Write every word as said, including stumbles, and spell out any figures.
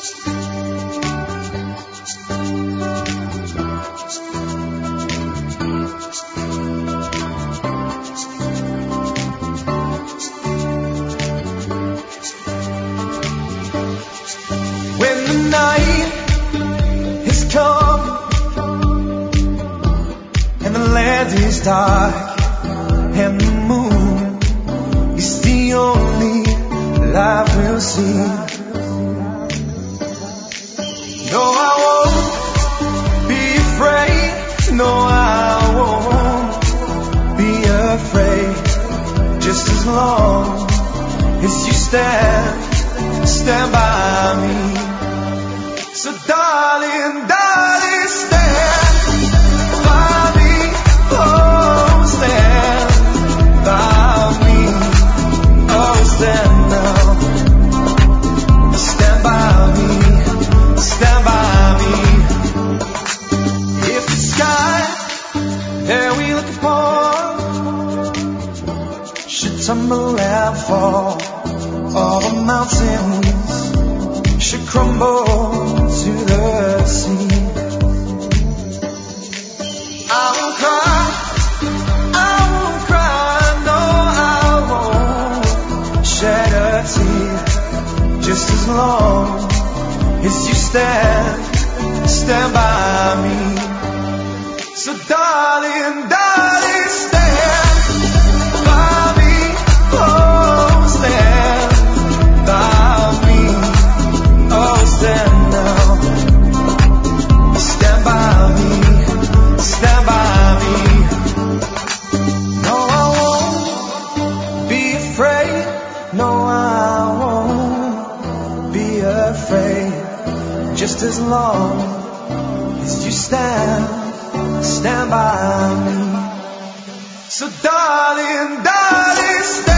Is dark and the moon is the only light we'll see. No, I won't be afraid. No, I won't be afraid. Just as long as you stand, stand by me. So darling, darling, stand. Tumble and fall, all the mountains should crumble to the sea. I won't cry, I won't cry, no, I won't shed a tear. Just as long as you stand, stand by me. So darling, darling, stand. Just as long as you stand, stand by me. So darling, darling, stand.